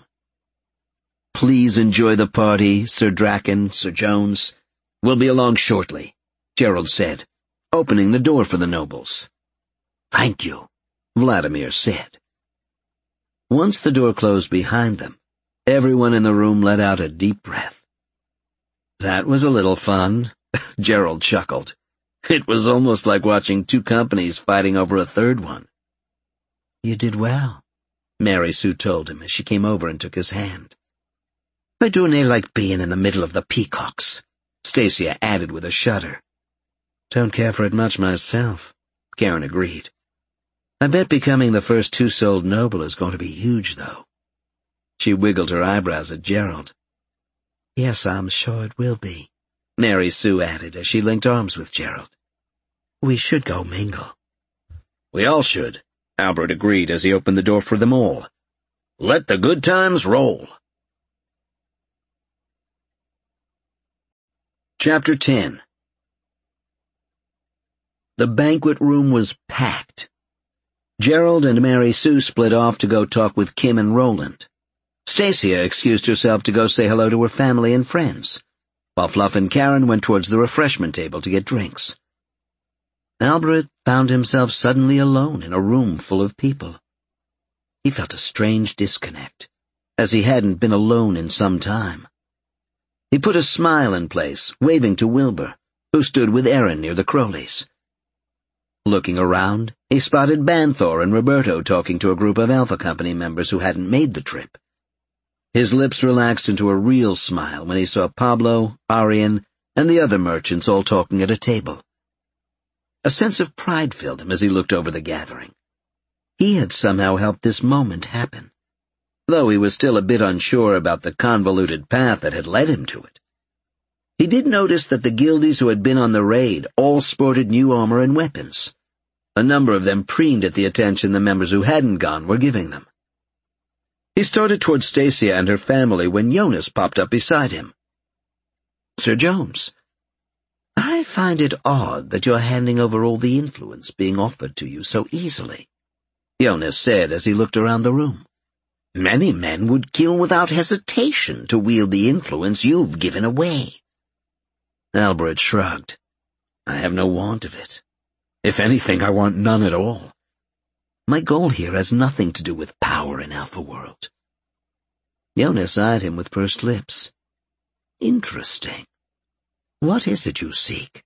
Please enjoy the party, Sir Draken, Sir Jones. We'll be along shortly, Gerald said, opening the door for the nobles. Thank you, Vladimir said. Once the door closed behind them, everyone in the room let out a deep breath. That was a little fun, Gerald chuckled. It was almost like watching two companies fighting over a third one. You did well, Mary Sue told him as she came over and took his hand. I do near like being in the middle of the peacocks, Stacia added with a shudder. Don't care for it much myself, Karen agreed. I bet becoming the first two-souled noble is going to be huge, though. She wiggled her eyebrows at Gerald. Yes, I'm sure it will be, Mary Sue added as she linked arms with Gerald. We should go mingle. We all should, Albert agreed as he opened the door for them all. Let the good times roll. Chapter ten. The banquet room was packed. Gerald and Mary Sue split off to go talk with Kim and Roland. Stacia excused herself to go say hello to her family and friends, while Fluff and Karen went towards the refreshment table to get drinks. Albert found himself suddenly alone in a room full of people. He felt a strange disconnect, as he hadn't been alone in some time. He put a smile in place, waving to Wilbur, who stood with Erin near the Crowleys. Looking around, he spotted Banthor and Roberto talking to a group of Alpha Company members who hadn't made the trip. His lips relaxed into a real smile when he saw Pablo, Arian, and the other merchants all talking at a table. A sense of pride filled him as he looked over the gathering. He had somehow helped this moment happen, though he was still a bit unsure about the convoluted path that had led him to it. He did notice that the guildies who had been on the raid all sported new armor and weapons. A number of them preened at the attention the members who hadn't gone were giving them. He started towards Stacia and her family when Jonas popped up beside him. Sir Jones. I find it odd that you're handing over all the influence being offered to you so easily, Jonas said as he looked around the room. Many men would kill without hesitation to wield the influence you've given away. Albert shrugged. I have no want of it. If anything, I want none at all. My goal here has nothing to do with power in Alpha World. Jonas eyed him with pursed lips. Interesting. What is it you seek?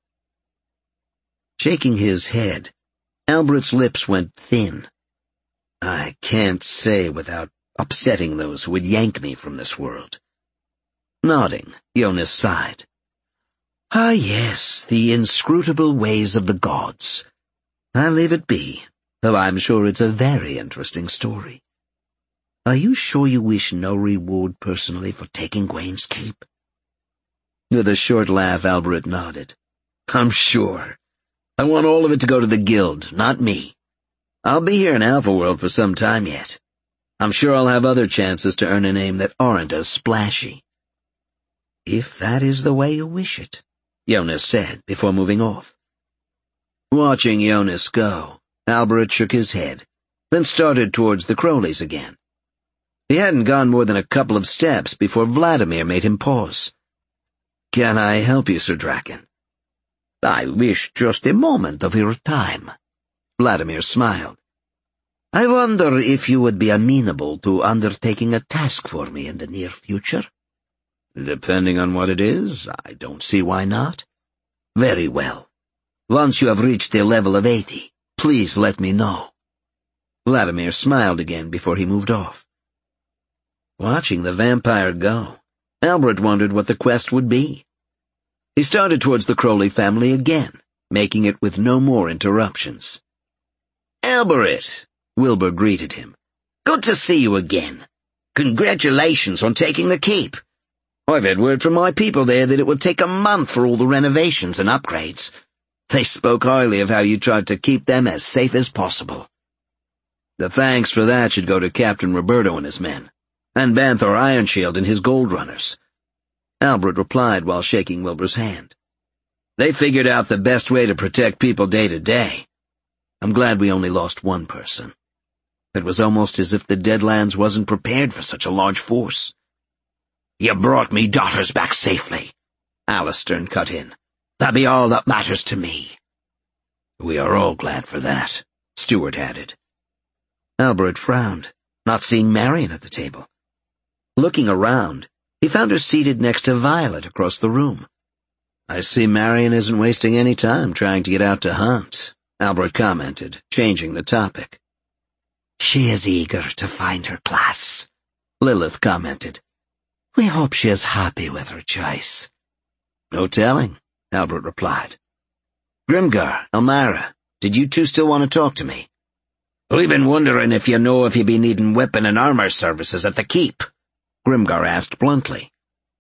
Shaking his head, Albert's lips went thin. I can't say without upsetting those who would yank me from this world. Nodding, Jonas sighed. Ah yes, the inscrutable ways of the gods. I'll leave it be, though I'm sure it's a very interesting story. Are you sure you wish no reward personally for taking Gwain's Keep? With a short laugh, Albert nodded. I'm sure. I want all of it to go to the guild, not me. I'll be here in Alpha World for some time yet. I'm sure I'll have other chances to earn a name that aren't as splashy. If that is the way you wish it, Jonas said before moving off. Watching Jonas go, Albert shook his head, then started towards the Crowleys again. He hadn't gone more than a couple of steps before Vladimir made him pause. Can I help you, Sir Draken? I wish just a moment of your time. Vladimir smiled. I wonder if you would be amenable to undertaking a task for me in the near future? Depending on what it is, I don't see why not. Very well. Once you have reached the level of eighty, please let me know. Vladimir smiled again before he moved off. Watching the vampire go, Albert wondered what the quest would be. He started towards the Crowley family again, making it with no more interruptions. Albert, Wilbur greeted him. Good to see you again. Congratulations on taking the keep. I've had word from my people there that it would take a month for all the renovations and upgrades. They spoke highly of how you tried to keep them as safe as possible. The thanks for that should go to Captain Roberto and his men, and Banthor Ironshield and his Gold Runners. Albert replied while shaking Wilbur's hand. They figured out the best way to protect people day to day. I'm glad we only lost one person. It was almost as if the Deadlands wasn't prepared for such a large force. You brought me daughters back safely, Alistair cut in. That be all that matters to me. We are all glad for that, Stewart added. Albert frowned, not seeing Marion at the table. Looking around, he found her seated next to Violet across the room. I see Marion isn't wasting any time trying to get out to hunt, Albert commented, changing the topic. She is eager to find her class, Lilith commented. We hope she is happy with her choice. No telling, Albert replied. Grimgar, Elmira, did you two still want to talk to me? We've been wondering if you know if you be needing weapon and armor services at the keep, Grimgar asked bluntly.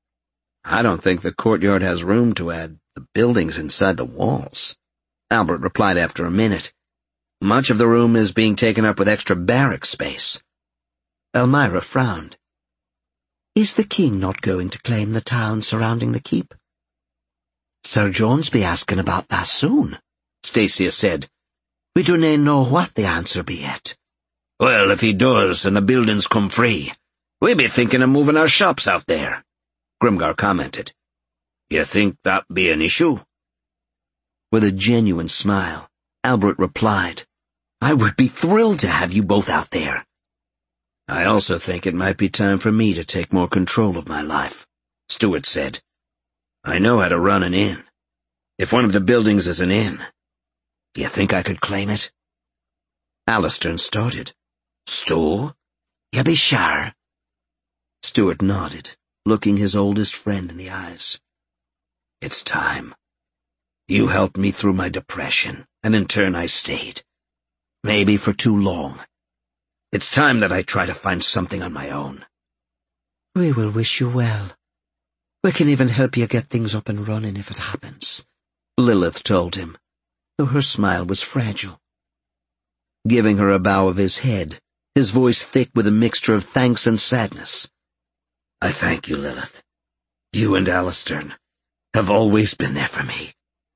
I don't think the courtyard has room to add the buildings inside the walls, Albert replied after a minute. Much of the room is being taken up with extra barrack space. Elmira frowned. Is the king not going to claim the town surrounding the keep? Sir Jones be asking about that soon, Stacia said. We do not know what the answer be yet. Well, if he does and the buildings come free, we be thinking of moving our shops out there, Grimgar commented. You think that be an issue? With a genuine smile, Albert replied, I would be thrilled to have you both out there. I also think it might be time for me to take more control of my life, Stewart said. I know how to run an inn. If one of the buildings is an inn, do you think I could claim it? Alistair started. Stu? You be sure? Stewart nodded, looking his oldest friend in the eyes. It's time. You helped me through my depression, and in turn I stayed. Maybe for too long. It's time that I try to find something on my own. We will wish you well. We can even help you get things up and running if it happens, Lilith told him, though her smile was fragile. Giving her a bow of his head, his voice thick with a mixture of thanks and sadness. I thank you, Lilith. You and Alistair have always been there for me.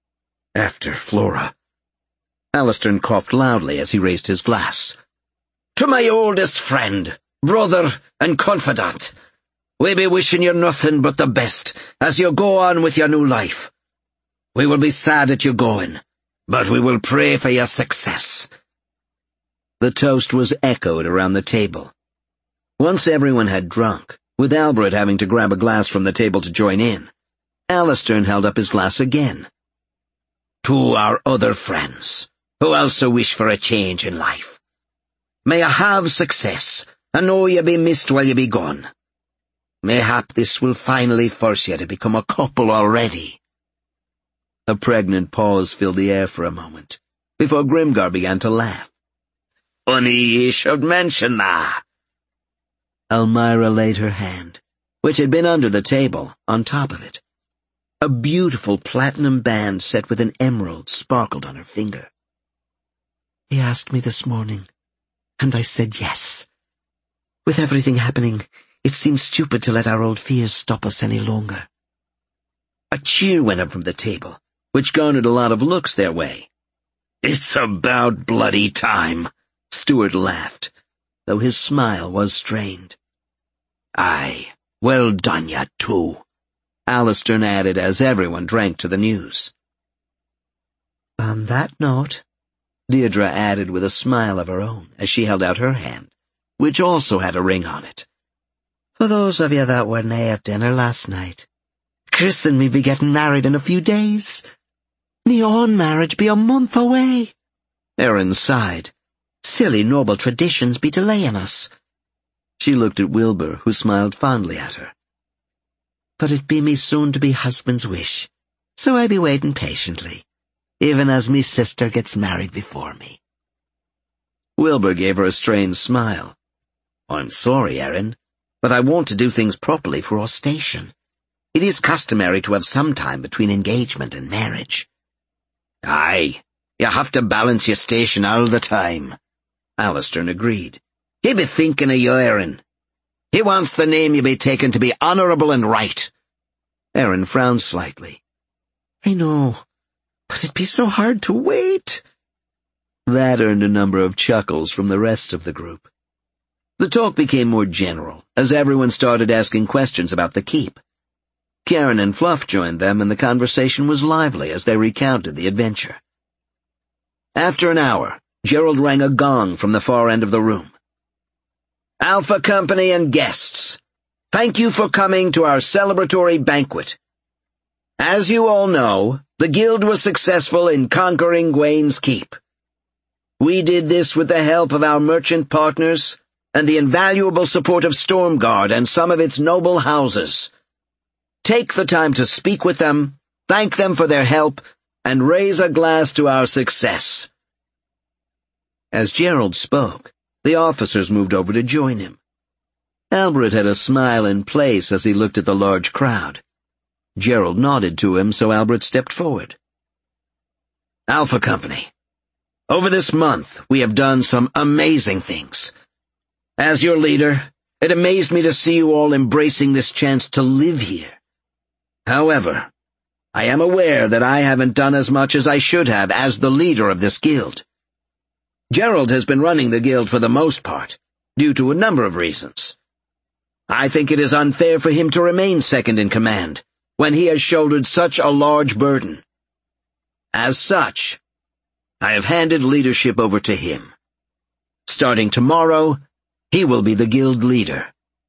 After Flora. Alistair coughed loudly as he raised his glass. To my oldest friend, brother, and confidant, we be wishing you nothing but the best as you go on with your new life. We will be sad at you going, but we will pray for your success. The toast was echoed around the table. Once everyone had drunk, with Albert having to grab a glass from the table to join in, Alistair held up his glass again. To our other friends, who also wish for a change in life. May you have success, and know you be missed while you be gone. Mayhap this will finally force you to become a couple already. A pregnant pause filled the air for a moment, before Grimgar began to laugh. Funny ye should mention that. Elmira laid her hand, which had been under the table, on top of it. A beautiful platinum band set with an emerald sparkled on her finger. He asked me this morning, and I said yes. With everything happening, it seems stupid to let our old fears stop us any longer. A cheer went up from the table, which garnered a lot of looks their way. It's about bloody time, Stuart laughed, though his smile was strained. Aye, well done ya too, Alistair added as everyone drank to the news. On that note, Deirdre added with a smile of her own as she held out her hand, which also had a ring on it. For those of you that were nae at dinner last night, Chris and me be getting married in a few days. Me own marriage be a month away. Erin sighed. Silly noble traditions be delaying us. She looked at Wilbur, who smiled fondly at her. But it be me soon-to-be husband's wish, so I be waiting patiently, even as me sister gets married before me. Wilbur gave her a strange smile. I'm sorry, Erin, but I want to do things properly for our station. It is customary to have some time between engagement and marriage. Aye, you have to balance your station all the time, Alistair agreed. He be thinking of you, Erin. He wants the name you be taken to be honourable and right. Erin frowned slightly. I know, but it'd be so hard to wait. That earned a number of chuckles from the rest of the group. The talk became more general, as everyone started asking questions about the keep. Karen and Fluff joined them, and the conversation was lively as they recounted the adventure. After an hour, Gerald rang a gong from the far end of the room. Alpha Company and guests, thank you for coming to our celebratory banquet. As you all know, the Guild was successful in conquering Gwain's Keep. We did this with the help of our merchant partners and the invaluable support of Stormguard and some of its noble houses. Take the time to speak with them, thank them for their help, and raise a glass to our success. As Gerald spoke, the officers moved over to join him. Albert had a smile in place as he looked at the large crowd. Gerald nodded to him, so Albert stepped forward. Alpha Company, over this month we have done some amazing things. As your leader, it amazed me to see you all embracing this chance to live here. However, I am aware that I haven't done as much as I should have as the leader of this guild. Gerald has been running the guild for the most part, due to a number of reasons. I think it is unfair for him to remain second in command, when he has shouldered such a large burden. As such, I have handed leadership over to him. Starting tomorrow, he will be the guild leader.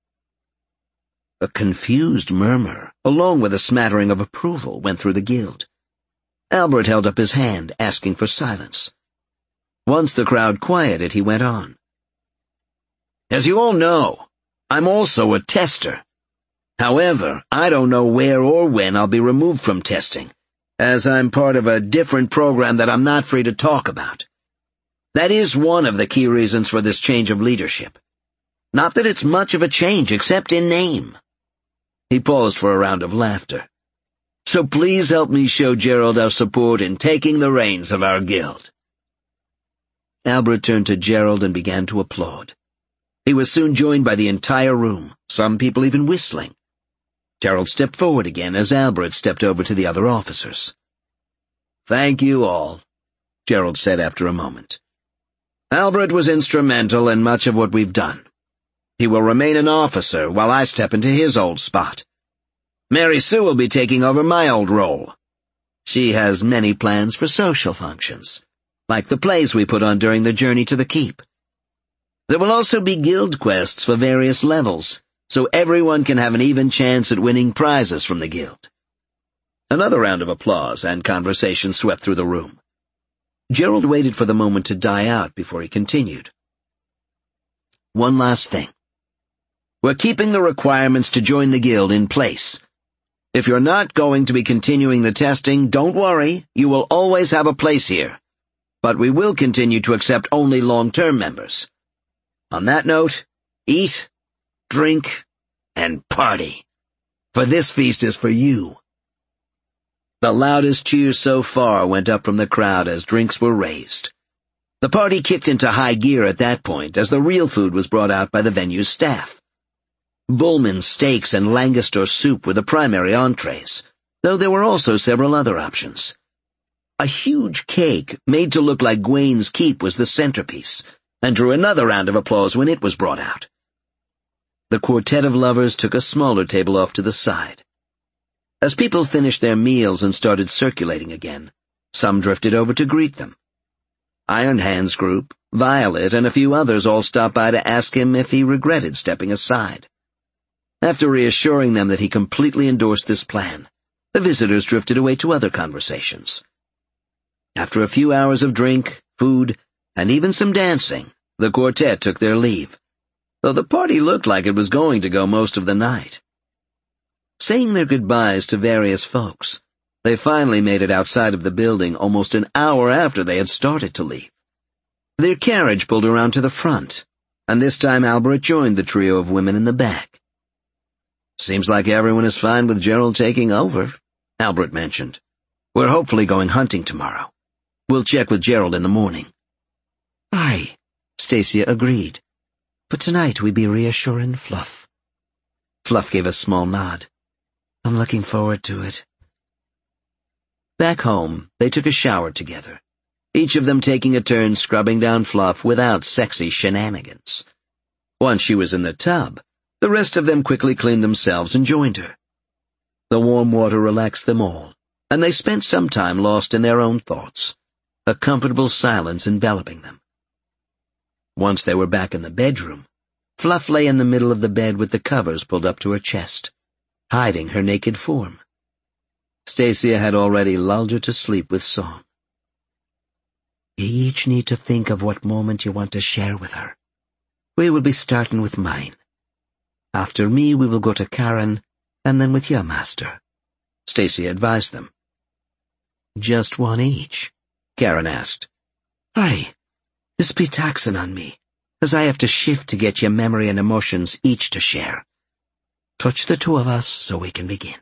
A confused murmur, along with a smattering of approval, went through the guild. Albert held up his hand, asking for silence. Once the crowd quieted, he went on. As you all know, I'm also a tester. However, I don't know where or when I'll be removed from testing, as I'm part of a different program that I'm not free to talk about. That is one of the key reasons for this change of leadership. Not that it's much of a change, except in name. He paused for a round of laughter. So please help me show Gerald our support in taking the reins of our guild. Albert turned to Gerald and began to applaud. He was soon joined by the entire room, some people even whistling. Gerald stepped forward again as Albert stepped over to the other officers. Thank you all, Gerald said after a moment. Albert was instrumental in much of what we've done. He will remain an officer while I step into his old spot. Mary Sue will be taking over my old role. She has many plans for social functions, like the plays we put on during the journey to the keep. There will also be guild quests for various levels, so everyone can have an even chance at winning prizes from the guild. Another round of applause and conversation swept through the room. Gerald waited for the moment to die out before he continued. One last thing. We're keeping the requirements to join the guild in place. If you're not going to be continuing the testing, don't worry, you will always have a place here. But we will continue to accept only long-term members. On that note, eat, drink, and party. For this feast is for you. The loudest cheers so far went up from the crowd as drinks were raised. The party kicked into high gear at that point as the real food was brought out by the venue's staff. Bullman steaks and langoustor soup were the primary entrees, though there were also several other options. A huge cake, made to look like Gwain's Keep, was the centerpiece, and drew another round of applause when it was brought out. The quartet of lovers took a smaller table off to the side. As people finished their meals and started circulating again, some drifted over to greet them. Iron Hands Group, Violet, and a few others all stopped by to ask him if he regretted stepping aside. After reassuring them that he completely endorsed this plan, the visitors drifted away to other conversations. After a few hours of drink, food, and even some dancing, the quartet took their leave, though the party looked like it was going to go most of the night. Saying their goodbyes to various folks, they finally made it outside of the building almost an hour after they had started to leave. Their carriage pulled around to the front, and this time Albert joined the trio of women in the back. Seems like everyone is fine with Gerald taking over, Albert mentioned. We're hopefully going hunting tomorrow. We'll check with Gerald in the morning. Aye, Stacia agreed. But tonight we be reassuring Fluff. Fluff gave a small nod. I'm looking forward to it. Back home, they took a shower together, each of them taking a turn scrubbing down Fluff without sexy shenanigans. Once she was in the tub, the rest of them quickly cleaned themselves and joined her. The warm water relaxed them all, and they spent some time lost in their own thoughts, a comfortable silence enveloping them. Once they were back in the bedroom, Fluff lay in the middle of the bed with the covers pulled up to her chest, hiding her naked form. Stacia had already lulled her to sleep with song. You each need to think of what moment you want to share with her. We will be starting with mine. After me, we will go to Karen, and then with your master, Stacia advised them. Just one each? Karen asked. Aye, this be taxing on me, as I have to shift to get your memory and emotions each to share. Touch the two of us so we can begin.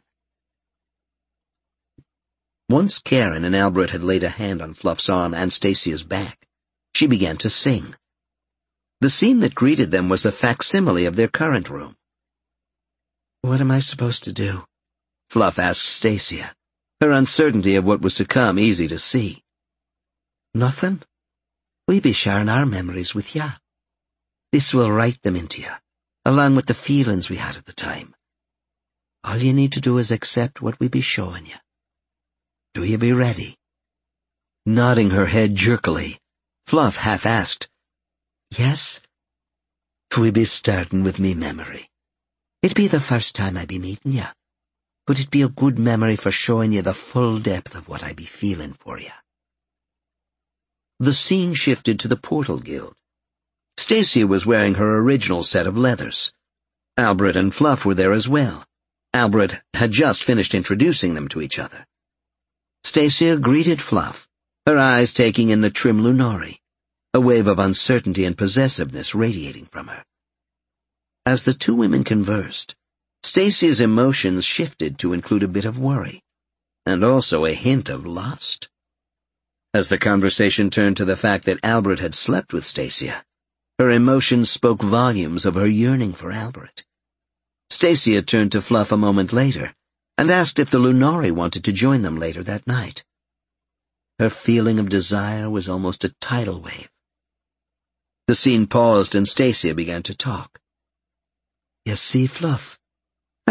Once Karen and Albert had laid a hand on Fluff's arm and Stacia's back, she began to sing. The scene that greeted them was a facsimile of their current room. What am I supposed to do? Fluff asked Stacia, her uncertainty of what was to come easy to see. Nothing. We be sharing our memories with ya. This will write them into ya, along with the feelings we had at the time. All you need to do is accept what we be showing you. Do you be ready? Nodding her head jerkily, Fluff half asked, Yes? We be starting with me memory. It be the first time I be meeting ya, but it be a good memory for showing you the full depth of what I be feeling for ya. The scene shifted to the Portal Guild. Stacia was wearing her original set of leathers. Albert and Fluff were there as well. Albert had just finished introducing them to each other. Stacia greeted Fluff, her eyes taking in the trim Lunari, a wave of uncertainty and possessiveness radiating from her. As the two women conversed, Stacia's emotions shifted to include a bit of worry, and also a hint of lust. As the conversation turned to the fact that Albert had slept with Stacia, her emotions spoke volumes of her yearning for Albert. Stacia turned to Fluff a moment later and asked if the Lunari wanted to join them later that night. Her feeling of desire was almost a tidal wave. The scene paused and Stacia began to talk. "You see, Fluff,